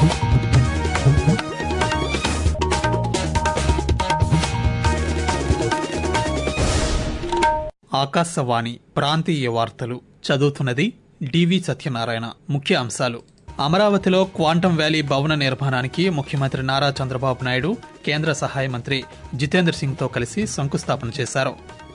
ఆకాశవాణి ప్రాంతీయ వార్తలు చదువుతున్నది డివి సత్యనారాయణ. ముఖ్య అంశాలు: అమరావతిలో క్వాంటం వ్యాలీ భవన నిర్మాణానికి ముఖ్యమంత్రి నారా చంద్రబాబు నాయుడు కేంద్ర సహాయ మంత్రి జితేంద్ర సింగ్తో కలిసి శంకుస్థాపన చేశారు.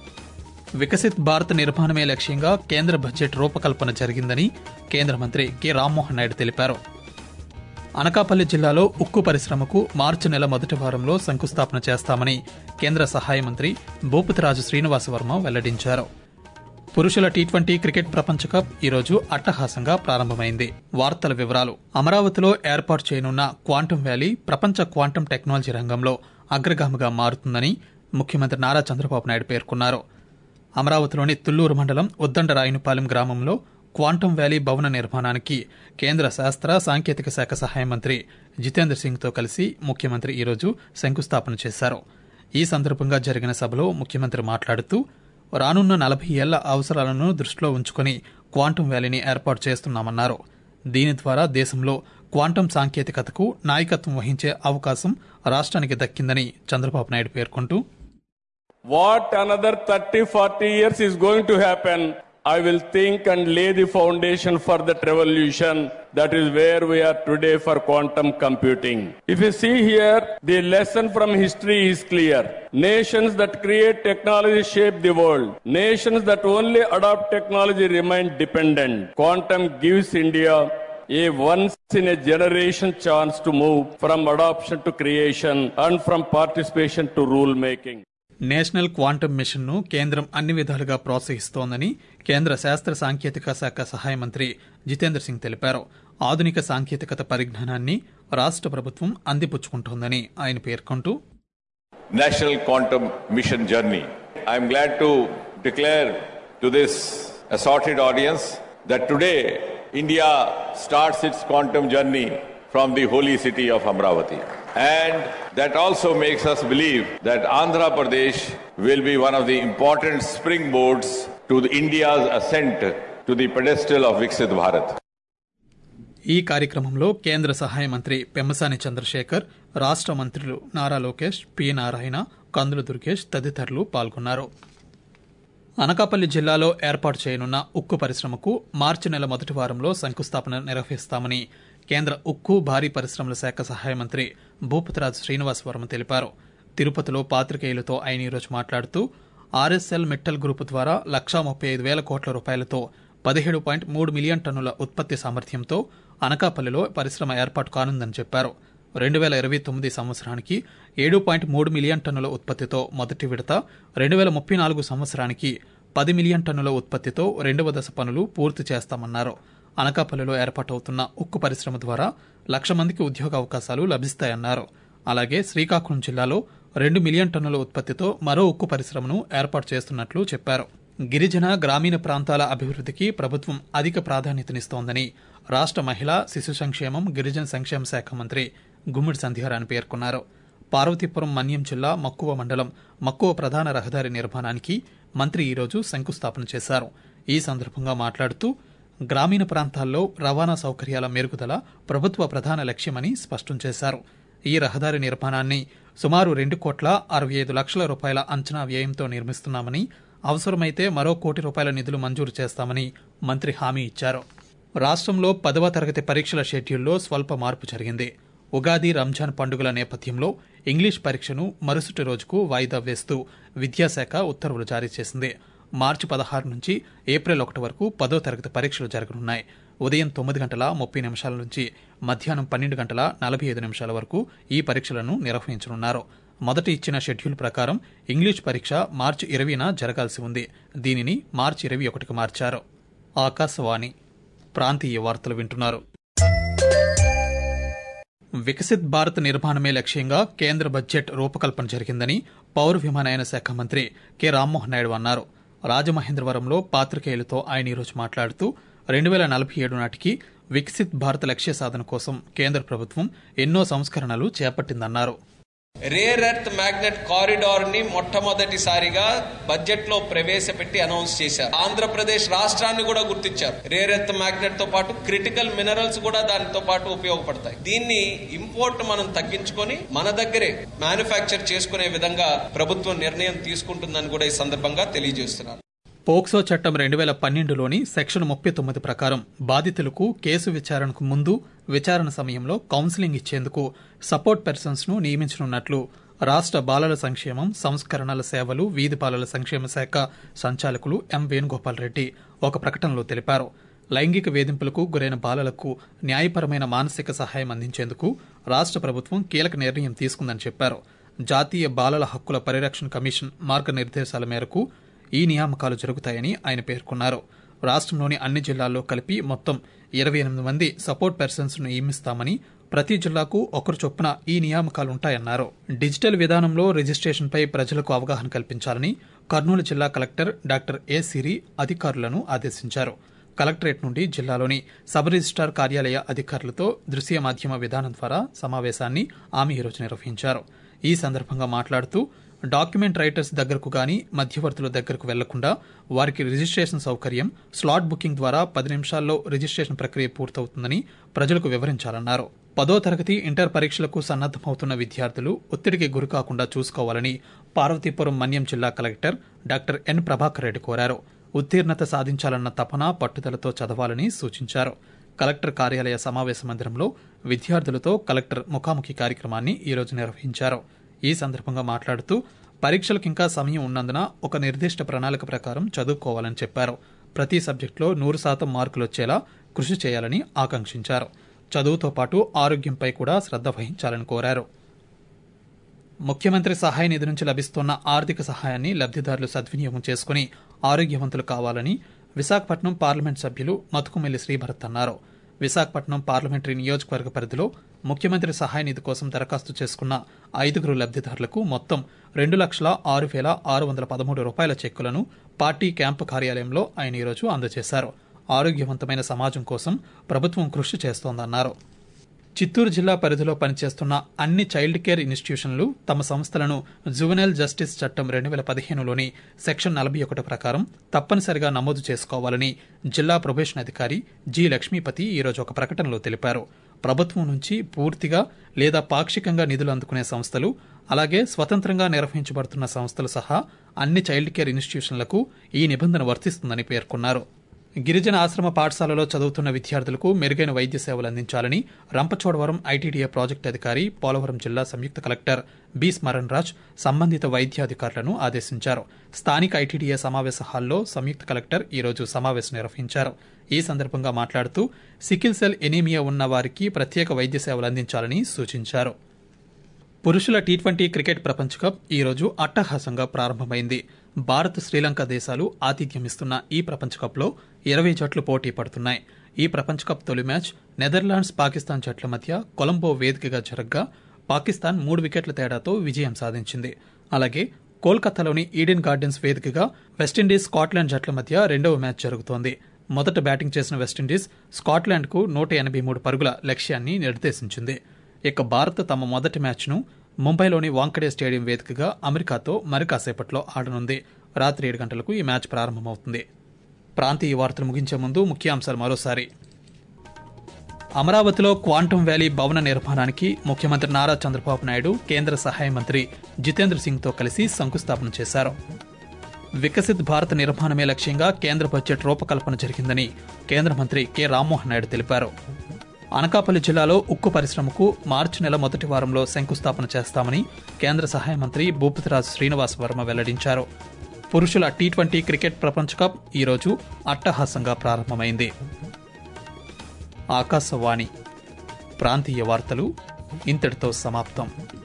వికసిత్ భారత్ నిర్మాణమే లక్ష్యంగా కేంద్ర బడ్జెట్ రూపకల్పన జరిగిందని కేంద్ర మంత్రి కె రామ్మోహన్ నాయుడు తెలిపారు. అనకాపల్లి జిల్లాలో ఉక్కు పరిశ్రమకు మార్చి నెల మొదటి వారంలో శంకుస్థాపన చేస్తామని కేంద్ర సహాయ మంత్రి భూపతిరాజు శ్రీనివాసవర్మ వెల్లడించారు. పురుషుల టీ20 క్రికెట్ ప్రపంచ కప్ ఈరోజు అట్టహాసంగా ప్రారంభమైంది. వార్తల వివరాలు: అమరావతిలో ఏర్పాటు చేయనున్న క్వాంటం వ్యాలీ ప్రపంచ క్వాంటం టెక్నాలజీ రంగంలో అగ్రగామిగా మారుతుందని ముఖ్యమంత్రి నారా చంద్రబాబు నాయుడు పేర్కొన్నారు. అమరావతిలోని తుళ్లూరు మండలం ఉద్దండరాయునిపాలెం గ్రామంలో క్వాంటం వ్యాలీ భవన నిర్మాణానికి కేంద్ర శాస్త్ర సాంకేతిక శాఖ సహాయ మంత్రి జితేంద్ర సింగ్తో కలిసి ముఖ్యమంత్రి ఈరోజు శంకుస్థాపన చేశారు. ఈ సందర్భంగా జరిగిన సభలో ముఖ్యమంత్రి మాట్లాడుతూ, రానున్న 40 ఏళ్ల అవసరాలను దృష్టిలో ఉంచుకుని క్వాంటం వ్యాలీని ఏర్పాటు చేస్తున్నామన్నారు. దీని ద్వారా దేశంలో క్వాంటం సాంకేతికతకు నాయకత్వం వహించే అవకాశం రాష్ట్రానికి దక్కిందని చంద్రబాబు నాయుడు పేర్కొంటూ, What another 30-40 years is going to happen, I will think and lay the foundation for that revolution. That is where we are today for quantum computing. If you see here, the lesson from history is clear. Nations that create technology shape the world. Nations that only adopt technology remain dependent. Quantum gives India a once-in-a-generation chance to move from adoption to creation and from participation to rule-making. National quantum mission ను కేంద్రం అన్ని విధాలుగా ప్రోత్సహిస్తోందని కేంద్ర శాస్త్ర సాంకేతిక శాఖ సహాయ మంత్రి జితేంద్ర సింగ్ తెలిపారు. ఆధునిక సాంకేతికత పరిజ్ఞానాన్ని రాష్ట్ర ప్రభుత్వం అందిపుచ్చుకుంటోందని ఆయన పేర్కొంటూ, national quantum mission journey. I'm glad to declare to this assorted audience that today India starts its quantum journey from the holy city of Amravati. And that also makes us believe that Andhra Pradesh will be one of the important springboards to India's ascent to the pedestal of Viksit Bharat. ఈ కార్యక్రమంలో కేంద్ర సహాయ మంత్రి పెమ్మసాని చంద్రశేఖర్, రాష్ట్ర మంత్రులు Nara Lokesh, P Narayana, Kandula Durgesh తదితరులు పాల్గొన్నారు. అనకాపల్లి జిల్లాలో ఏర్పాటు చేయనున్న ఉక్కు పరిశ్రమకు మార్చి నెల మొదటి వారంలో శంకుస్థాపన నిర్వహిస్తామని కేంద్ర ఉక్కు భారీ పరిశ్రమల శాఖ సహాయ మంత్రి భూపతిరాజు శ్రీనివాసవర్మ తెలిపారు. తిరుపతిలో పాత్రికేయులతో ఆయన ఈరోజు మాట్లాడుతూ, ఆర్ఎస్ఎల్ మెట్టల్ గ్రూపు ద్వారా 1,35,000 కోట్ల రూపాయలతో 17.3 మిలియన్ టన్నుల ఉత్పత్తి సామర్థ్యంతో అనకాపల్లిలో పరిశ్రమ ఏర్పాటు కానుందని చెప్పారు. 2029 సంవత్సరానికి 7.3 మిలియన్ టన్నుల ఉత్పత్తితో మొదటి విడత, 2034 సంవత్సరానికి 10 మిలియన్ టన్నుల ఉత్పత్తితో రెండవ దశ పనులు పూర్తి చేస్తామన్నారు. అనకాపల్లిలో ఏర్పాటవుతున్న ఉక్కు పరిశ్రమ ద్వారా 1,00,000 మందికి ఉద్యోగ అవకాశాలు లభిస్తాయన్నారు. అలాగే శ్రీకాకుళం జిల్లాలో 2 మిలియన్ టన్నుల ఉత్పత్తితో మరో ఉక్కు పరిశ్రమను ఏర్పాటు చేస్తున్నట్లు చెప్పారు. గిరిజన గ్రామీణ ప్రాంతాల అభివృద్ధికి ప్రభుత్వం అధిక ప్రాధాన్యతనిస్తోందని రాష్ట్ర మహిళా శిశు సంక్షేమం గిరిజన సంక్షేమ శాఖ మంత్రి గుమ్మిడి సంధ్యారాణి పేర్కొన్నారు. పార్వతీపురం మన్యం జిల్లా మక్కువ మండలం మక్కువ ప్రధాన రహదారి నిర్మాణానికి మంత్రి ఈరోజు శంకుస్థాపన చేశారు. ఈ సందర్భంగా మాట్లాడుతూ, గ్రామీణ ప్రాంతాల్లో రవాణా సౌకర్యాల మెరుగుదల ప్రభుత్వ ప్రధాన లక్ష్యమని స్పష్టం చేశారు. ఈ రహదారి నిర్మాణాన్ని సుమారు 2,65,00,000 రూపాయల అంచనా వ్యయంతో నిర్మిస్తున్నామని, అవసరమైతే మరో ₹1 కోటి నిధులు మంజూరు చేస్తామని మంత్రి హామీ ఇచ్చారు. రాష్ట్రంలో 10వ తరగతి పరీక్షల షెడ్యూల్లో స్వల్ప మార్పు జరిగింది. ఉగాది, రంజాన్ పండుగల నేపథ్యంలో ఇంగ్లీష్ పరీక్షను మరుసటి రోజుకు వాయిదా వేస్తూ విద్యాశాఖ ఉత్తర్వులు జారీ చేసింది. మార్చి 16 నుంచి ఏప్రిల్ 1 వరకు 10వ తరగతి పరీక్షలు జరగనున్నాయి. ఉదయం 9:30 నుంచి మధ్యాహ్నం 12:45 వరకు ఈ పరీక్షలను నిర్వహించనున్నారు. మొదట ఇచ్చిన షెడ్యూల్ ప్రకారం ఇంగ్లీష్ పరీక్ష మార్చి 20న జరగాల్సి ఉంది. దీనిని మార్చి 21కు మార్చారు. ఆకాశవాణి ప్రాంతీయ వార్తలు వింటున్నారు. వికసిత్ భారత్ నిర్మాణమే లక్ష్యంగా కేంద్ర బడ్జెట్ రూపకల్పన జరిగిందని పౌర విమానయాన శాఖ మంత్రి కె రామ్మోహన్ నాయుడు అన్నారు. రాజమహేంద్రవరంలో పాత్రికేయులతో ఆయన ఈరోజు మాట్లాడుతూ, 2047 నాటికి వికసిత్ భారత్ లక్ష్య సాధన కోసం కేంద్ర ప్రభుత్వం ఎన్నో సంస్కరణలు చేపట్టిందన్నారు. రేర్ ఎర్త్ మ్యాగ్నెట్ కారిడార్ ని మొట్టమొదటిసారిగా బడ్జెట్ లో ప్రవేశపెట్టి అనౌన్స్ చేశారు. ఆంధ్రప్రదేశ్ రాష్ట్రాన్ని కూడా గుర్తించారు. రేర్ ఎర్త్ మ్యాగ్నెట్ తో పాటు క్రిటికల్ మినరల్స్ కూడా దానితో పాటు ఉపయోగపడతాయి. దీన్ని ఇంపోర్ట్ మనం తగ్గించుకొని మన దగ్గరే మ్యానుఫ్యాక్చర్ చేసుకునే విధంగా ప్రభుత్వం నిర్ణయం తీసుకుంటుందని కూడా ఈ సందర్భంగా తెలియజేస్తున్నారు. పోక్సో చట్టం 2012లోని సెక్షన్ 39 ప్రకారం బాధితులకు కేసు విచారణకు ముందు, విచారణ సమయంలో కౌన్సిలింగ్ ఇచ్చేందుకు సపోర్ట్ పర్సన్స్ ను నియమించనున్నట్లు రాష్ట్ర బాలల సంక్షేమం, సంస్కరణల సేవలు, వీధి బాలల సంక్షేమ శాఖ సంచాలకులు ఎం వేణుగోపాల్ రెడ్డి ఒక ప్రకటనలో తెలిపారు. లైంగిక వేధింపులకు గురైన బాలలకు న్యాయపరమైన మానసిక సహాయం అందించేందుకు రాష్ట్ర ప్రభుత్వం కీలక నిర్ణయం తీసుకుందని చెప్పారు. జాతీయ బాలల హక్కుల పరిరక్షణ కమిషన్ మార్గనిర్దేశాల మేరకు ఈ నియామకాలు జరుగుతాయని ఆయన పేర్కొన్నారు. రాష్ట్రంలోని అన్ని జిల్లాల్లో కలిపి మొత్తం 28 మంది సపోర్ట్ పర్సన్స్ ను నియమిస్తామని, ప్రతి జిల్లాకు ఒకరు చొప్పున ఈ నియామకాలుంటాయన్నారు. డిజిటల్ విధానంలో రిజిస్ట్రేషన్పై ప్రజలకు అవగాహన కల్పించాలని కర్నూలు జిల్లా కలెక్టర్ డాక్టర్ ఏ సిరి అధికారులను ఆదేశించారు. కలెక్టరేట్ నుండి జిల్లాలోని సబ్ రిజిస్ట్రార్ కార్యాలయ అధికారులతో దృశ్య మాధ్యమ విధానం ద్వారా సమావేశాన్ని ఆమె ఈరోజు నిర్వహించారు. ఈ సందర్భంగా మాట్లాడుతూ డాక్యుమెంట్ రైటర్స్ దగ్గరకు గాని మధ్యవర్తుల దగ్గరకు వెళ్లకుండా వారికి రిజిస్ట్రేషన్ సౌకర్యం, స్లాట్ బుకింగ్ ద్వారా 10 నిమిషాల్లో రిజిస్ట్రేషన్ ప్రక్రియ పూర్తవుతుందని ప్రజలకు వివరించాలన్నారు. 10వ తరగతి, ఇంటర్ పరీక్షలకు సన్నద్దమవుతున్న విద్యార్థులు ఒత్తిడికి గురికాకుండా చూసుకోవాలని పార్వతీపురం మన్యం జిల్లా collector doctor N Prabhakar Reddy కోరారు. ఉత్తీర్ణత సాధించాలన్న తపన, పట్టుదలతో చదవాలని సూచించారు. కలెక్టర్ కార్యాలయ సమావేశ మందిరంలో విద్యార్థులతో కలెక్టర్ ముఖాముఖి కార్యక్రమాన్ని ఈరోజు నిర్వహించారు. ఈ సందర్భంగా మాట్లాడుతూ పరీక్షలకు ఇంకా సమయం ఉన్నందున ఒక నిర్దిష్ట ప్రణాళిక ప్రకారం చదువుకోవాలని చెప్పారు. ప్రతి సబ్జెక్టులో 100% మార్కులు వచ్చేలా కృషి చేయాలని ఆకాంక్షించారు. చదువుతో పాటు ఆరోగ్యంపై కూడా శ్రద్ధ వహించాలని కోరారు. ముఖ్యమంత్రి సహాయ నిధి నుంచి లభిస్తున్న ఆర్థిక సహాయాన్ని లబ్దిదారులు సద్వినియోగం చేసుకుని ఆరోగ్యవంతులు కావాలని విశాఖపట్నం పార్లమెంట్ సభ్యులు మతుకుమెల్లి శ్రీభరత్ అన్నారు. విశాఖపట్నం పార్లమెంటరీ నియోజకవర్గ పరిధిలో ముఖ్యమంత్రి సహాయ నిధి కోసం దరఖాస్తు చేసుకున్న 5 లబ్దిదారులకు మొత్తం 2,06,613 రూపాయల చెక్కులను పార్టీ క్యాంపు కార్యాలయంలో ఆయన ఈరోజు అందజేశారు. ఆరోగ్యవంతమైన సమాజం కోసం ప్రభుత్వం కృషి చేస్తోందన్నారు. చిత్తూరు జిల్లా పరిధిలో పనిచేస్తున్న అన్ని చైల్డ్ కేర్ ఇన్స్టిట్యూషన్లు తమ సంస్థలను జువెనైల్ జస్టిస్ చట్టం 2015లోని సెక్షన్ 41 ప్రకారం తప్పనిసరిగా నమోదు చేసుకోవాలని జిల్లా ప్రొబేషన్ అధికారి జి లక్ష్మీపతి ఈరోజు ఒక ప్రకటనలో తెలిపారు. ప్రభుత్వం నుంచి పూర్తిగా లేదా పాక్షికంగా నిధులు అందుకునే సంస్థలు, అలాగే స్వతంత్రంగా నిర్వహించబడుతున్న సంస్థలు సహా అన్ని చైల్డ్ కేర్ ఇన్స్టిట్యూషన్లకు ఈ నిబంధన వర్తిస్తుందని పేర్కొన్నారు. గిరిజన ఆశ్రమ పాఠశాలలో చదువుతున్న విద్యార్థులకు మెరుగైన వైద్య సేవలు అందించాలని రంపచోడవరం ఐటీడీఏ ప్రాజెక్టు అధికారి, పోలవరం జిల్లా సంయుక్త కలెక్టర్ బి స్మరణ్ రాజ్ సంబంధిత వైద్యాధికారులను ఆదేశించారు. స్థానిక ఐటీడీఏ సమావేశ హాల్లో సంయుక్త కలెక్టర్ ఈరోజు సమావేశం నిర్వహించారు. ఈ సందర్భంగా మాట్లాడుతూ సికిల్ సెల్ ఎనీమియా ఉన్న వారికి ప్రత్యేక వైద్య సేవలు అందించాలని సూచించారు. పురుషుల టీ20 క్రికెట్ ప్రపంచ కప్ ఈరోజు అట్టహాసంగా ప్రారంభమైంది. భారత్, శ్రీలంక దేశాలు ఆతిథ్యమిస్తున్న ఈ ప్రపంచ కప్లో 20 జట్లు పోటీ పడుతున్నాయి. ఈ ప్రపంచ కప్ తొలి మ్యాచ్ నెదర్లాండ్స్, పాకిస్తాన్ జట్ల మధ్య కొలంబో వేదికగా జరగ్గా పాకిస్తాన్ 3 వికెట్ల తేడాతో విజయం సాధించింది. అలాగే కోల్కతాలోని ఈడెన్ గార్డెన్స్ వేదికగా వెస్టిండీస్, స్కాట్లాండ్ జట్ల మధ్య రెండవ మ్యాచ్ జరుగుతోంది. మొదట బ్యాటింగ్ చేసిన వెస్టిండీస్ స్కాట్లాండ్కు 183 పరుగుల లక్ష్యాన్ని నిర్దేశించింది. ఇక భారత్ తమ మొదటి మ్యాచ్ను ముంబైలోని వాంకడే స్టేడియం వేదికగా అమెరికాతో మరి కాసేపట్లో ఆడనుంది. రాత్రి 7 గంటలకు ఈ మ్యాచ్ ప్రారంభమవుతుంది. ప్రాంతీయ వార్తలు ముగించే ముందు ముఖ్యాంశాలు మరోసారి. అమరావతిలో క్వాంటమ్ వ్యాలీ భవన నిర్మాణానికి ముఖ్యమంత్రి నారా చంద్రబాబు నాయుడు కేంద్ర సహాయ మంత్రి జితేంద్ర సింగ్తో కలిసి శంకుస్థాపన చేశారు. వికసిత్ భారత్ నిర్మాణమే లక్ష్యంగా కేంద్ర బడ్జెట్ రూపకల్పన జరిగిందని కేంద్ర మంత్రి కె రామ్మోహన్ నాయుడు తెలిపారు. అనకాపల్లి జిల్లాలో ఉక్కు పరిశ్రమకు మార్చి నెల మొదటి వారంలో శంకుస్థాపన చేస్తామని కేంద్ర సహాయ మంత్రి భూపతిరాజు శ్రీనివాస్ వర్మ వెల్లడించారు. పురుషుల టీ20 క్రికెట్ ప్రపంచ కప్ ఈరోజు అట్టహాసంగా ప్రారంభమైంది. ఆకాశవాణి ప్రాంతీయ వార్తలు ఇంతటితో సమాప్తం.